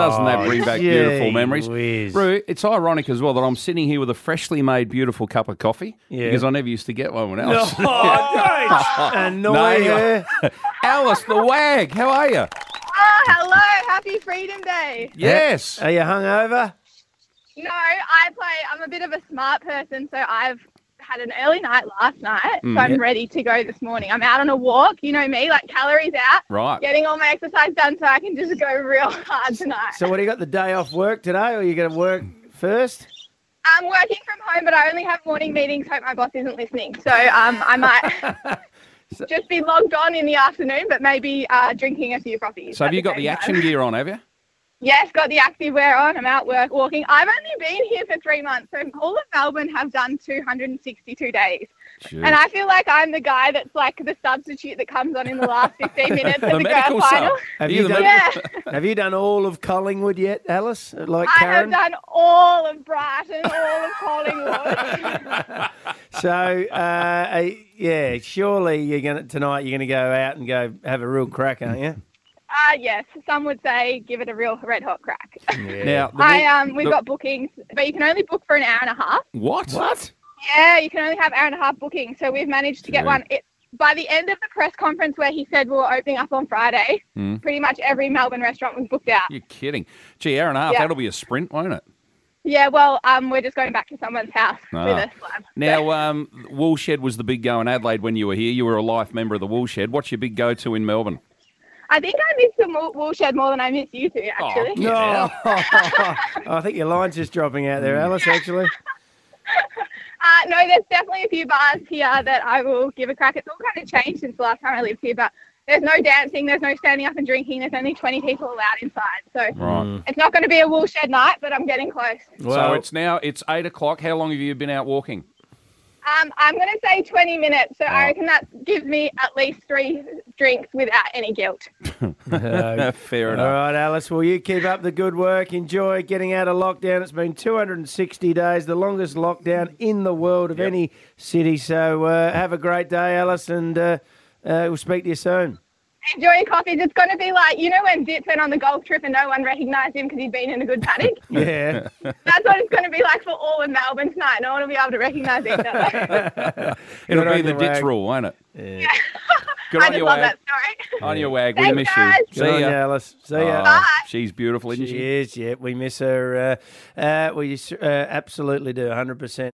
Doesn't that bring back beautiful gee memories? whiz. Roo, it's ironic as well that I'm sitting here with a freshly made beautiful cup of coffee Yeah. because I never used to get one when else. Oh, don't annoy No, her. Alice, the wag, how are you? Oh, hello. Happy Freedom Day. Yes. Are you hungover? No, I play, I'm a bit of a smart person, so I've had an early night last night, Mm. so I'm Yeah. ready to go this morning. I'm out on a walk, you know me, like calories out, Right. getting all my exercise done so I can just go real hard tonight. So what, do you got the day off work today, or are you going to work first? I'm working from home, but I only have morning meetings. Hope my boss isn't listening. So um, I might just be logged on in the afternoon, but maybe uh, drinking a few coffees. So have at you got same the time. action gear on, have you? Yes, got the active wear on. I'm out work walking. I've only been here for three months, so all of Melbourne have done two hundred sixty-two days. Jeez. And I feel like I'm the guy that's like the substitute that comes on in the last fifteen minutes of The the medical grand final. sub. Have Are you, you the done, medical- have you done all of Collingwood yet, Alice? Like I Karen? have done all of Brighton, all of Collingwood. So, uh, uh, yeah, surely you're gonna tonight. You're gonna go out and go have a real crack, aren't you? Uh, yes, some would say give it a real red hot crack. Now, the I big- um, we've the- got bookings, but you can only book for an hour and a half. What? What? Yeah, you can only have hour and a half booking. So we've managed to get Gee. one. It, by the end of the press conference where he said we were opening up on Friday, Mm. pretty much every Melbourne restaurant was booked out. You're kidding. Gee, hour and a half, Yeah. that'll be a sprint, won't it? Yeah, well, um, we're just going back to someone's house Ah. with a slab. Now, um, Woolshed was the big go in Adelaide when you were here. You were a life member of the Woolshed. What's your big go-to in Melbourne? I think I miss the Wool- Woolshed more than I miss you two, actually. No, I think your line's just dropping out there, Alice. Actually, Uh, no, there's definitely a few bars here that I will give a crack. It's all kind of changed since the last time I lived here, but there's no dancing, there's no standing up and drinking, there's only twenty people allowed inside. So Right. it's not going to be a Woolshed night, but I'm getting close. so it's now, it's eight o'clock. How long have you been out walking? Um, I'm going to say twenty minutes, so Oh. I reckon that gives me at least three drinks without any guilt. Fair All enough. right, Alice. Well, you keep up the good work. Enjoy getting out of lockdown. It's been two hundred sixty days, the longest lockdown in the world of any city. So uh, have a great day, Alice, and uh, uh, we'll speak to you soon. Enjoy your coffees. It's going to be like, you know when Zitz went on the golf trip and no one recognised him because he'd been in a good paddock? Yeah. That's what it's going to be like for all of Melbourne tonight. No one will be able to recognise each other. It'll Good be on the you, ditch Wag. rule, won't it? Yeah. Good I on just you, love Wag. that story. On your Wag. We Thanks, miss guys. you. Good on ya. you, Alice. See ya. Oh, Bye. She's beautiful, isn't she? She is, yeah. We miss her. Uh, uh, we uh, absolutely do, one hundred percent.